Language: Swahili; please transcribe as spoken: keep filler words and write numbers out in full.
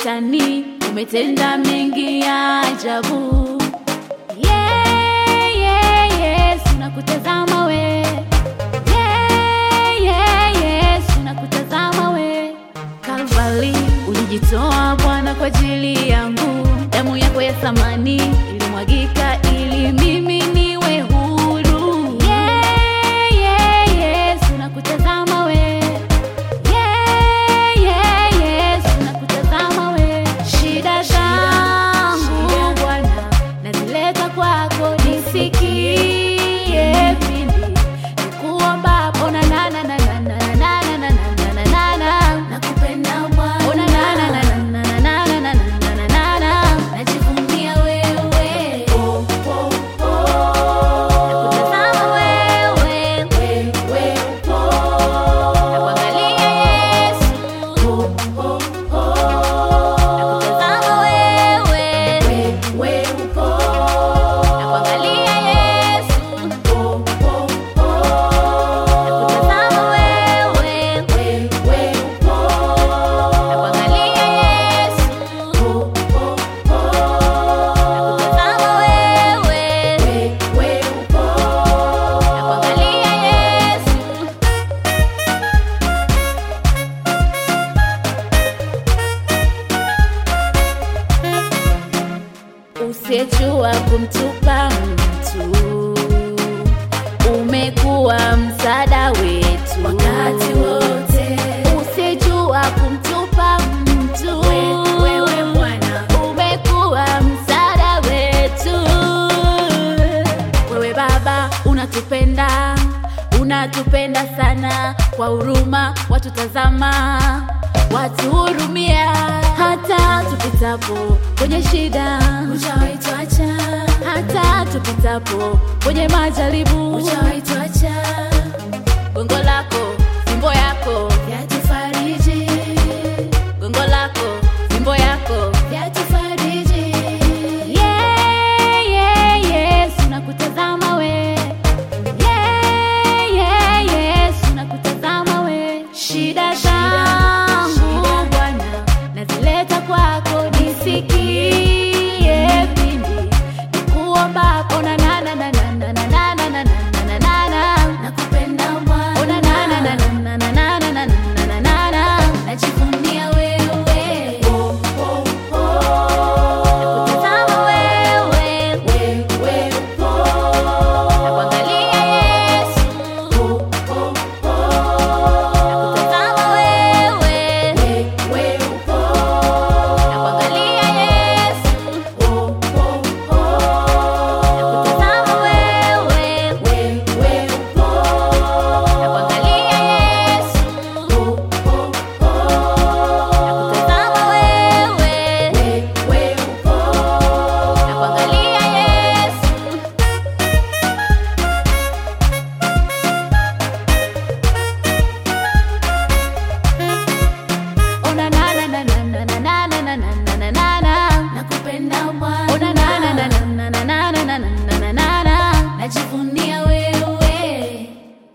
maishani, umetenda mengi ya ajabu. Yeah, yeah, yes, nakutazama we. Yeah, yeah, yes, nakutazama we. Kalvari ulijitoa Bwana kwa ajili yangu, damu yako ya thamani ilimwagika ili mimi niwe huru. Yeah, yeah, yes, nakutazama we. Yeah, yeah, yes, nakutazama we. Shida zangu Bwana nazileta kwako, nisikie pindi nikuombapo. Na na na na na na na na na na na na nakupenda Bwana. Ona na na na na na na na na na na na najivunia wewe. Oh oh oh nakutazama wewe, wewe upo nakuangalia Yesu. Oh oh oh nakutazama wewe, wewe upo nakuangalia Yesu. Oh oh oh nakutazama wewe, wewe upo nakuangalia Yesu. Oh oh oh nakutazama wewe, wewe upo nakuangalia Yesu. Usijua kumtupa mtu, umekuwa msaada wetu wakati wote. Usijua kumtupa mtu, wewe Bwana umekuwa msaada wetu. Wewe Baba unatupenda, unatupenda sana, kwa huruma watutazama, watuhurumia. Hata tupitapo kwenye shida hujawahi tuacha, hata tupitapo kwenye majaribu hujawahi tuacha. Gongo lako, fimbo yako